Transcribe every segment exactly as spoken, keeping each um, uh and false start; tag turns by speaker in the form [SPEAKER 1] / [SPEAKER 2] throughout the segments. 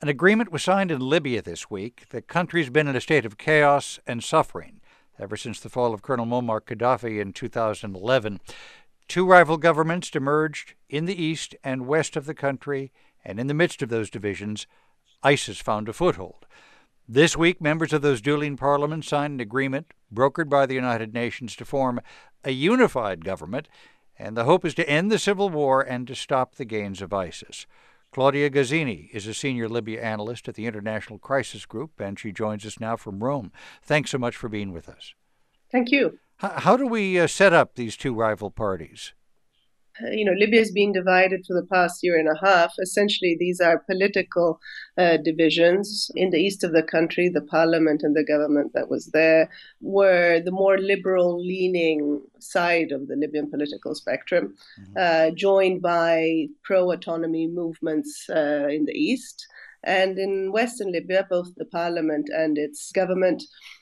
[SPEAKER 1] An agreement was signed in Libya this week. The country's been in a state of chaos and suffering ever since the fall of Colonel Muammar Gaddafi in two thousand eleven. Two rival governments emerged in the east and west of the country, and in the midst of those divisions, ISIS found a foothold. This week, members of those dueling parliaments signed an agreement brokered by the United Nations to form a unified government, and the hope is to end the civil war and to stop the gains of ISIS. Claudia Gazzini is a senior Libya analyst at the International Crisis Group, and she joins us now from Rome. Thanks so much for being with us.
[SPEAKER 2] Thank you.
[SPEAKER 1] How, how do we uh, set up these two rival parties?
[SPEAKER 2] Uh, you know, Libya has been divided for the past year and a half. Essentially, these are political uh, divisions. In the east of the country, the parliament and the government that was there were the more liberal-leaning side of the Libyan political spectrum, mm-hmm. uh, joined by pro-autonomy movements uh, in the east. And in western Libya, both the parliament and its government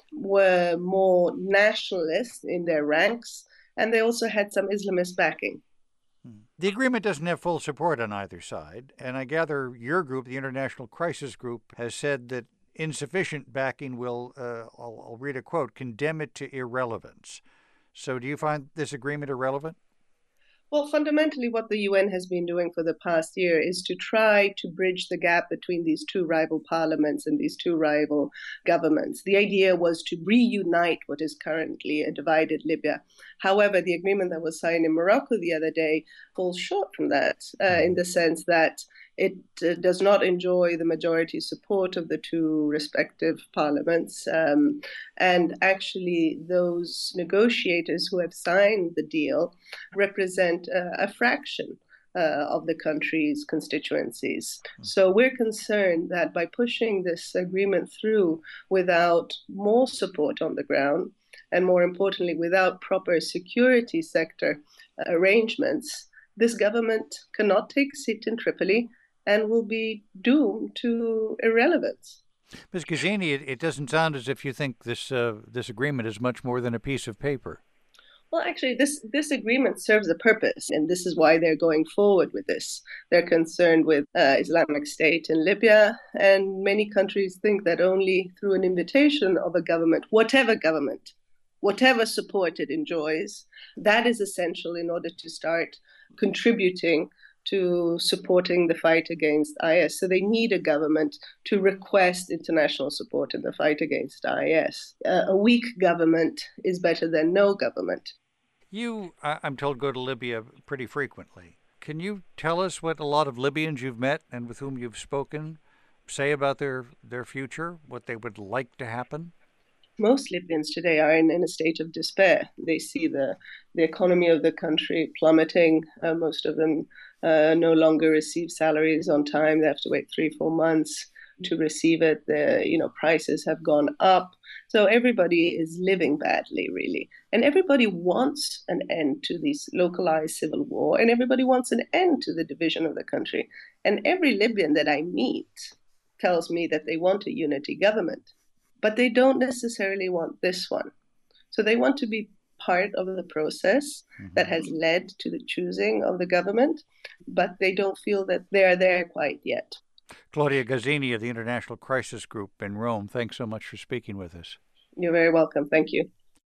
[SPEAKER 2] were more nationalist in their ranks, and they also had some Islamist backing.
[SPEAKER 1] The agreement doesn't have full support on either side, and I gather your group, the International Crisis Group, has said that insufficient backing will, uh, I'll, I'll read a quote, condemn it to irrelevance. So do you find this agreement irrelevant?
[SPEAKER 2] Well, fundamentally, what the U N has been doing for the past year is to try to bridge the gap between these two rival parliaments and these two rival governments. The idea was to reunite what is currently a divided Libya. However, the agreement that was signed in Morocco the other day falls short from that, uh, in the sense that it uh, does not enjoy the majority support of the two respective parliaments. Um, and actually, those negotiators who have signed the deal represent uh, a fraction uh, of the country's constituencies. Mm-hmm. So we're concerned that by pushing this agreement through without more support on the ground, and more importantly, without proper security sector arrangements, this government cannot take a seat in Tripoli and will be doomed to irrelevance.
[SPEAKER 1] Miz Gazzini, it, it doesn't sound as if you think this uh, this agreement is much more than a piece of paper.
[SPEAKER 2] Well, actually, this, this agreement serves a purpose, and this is why they're going forward with this. They're concerned with uh, Islamic State in Libya, and many countries think that only through an invitation of a government, whatever government, whatever support it enjoys, that is essential in order to start contributing to supporting the fight against I S. So they need a government to request international support in the fight against I S. Uh, a weak government is better than no government.
[SPEAKER 1] You, I'm told, go to Libya pretty frequently. Can you tell us what a lot of Libyans you've met and with whom you've spoken say about their, their future, what they would like to happen?
[SPEAKER 2] Most Libyans today are in, in a state of despair. They see the, the economy of the country plummeting. Uh, most of them uh, no longer receive salaries on time. They have to wait three, four months to receive it. The you know prices have gone up. So everybody is living badly, really. And everybody wants an end to this localized civil war, and everybody wants an end to the division of the country. And every Libyan that I meet tells me that they want a unity government. But they don't necessarily want this one. So they want to be part of the process mm-hmm. that has led to the choosing of the government, but they don't feel that they're there quite yet.
[SPEAKER 1] Claudia Gazzini of the International Crisis Group in Rome, thanks so much for speaking with us.
[SPEAKER 2] You're very welcome. Thank you.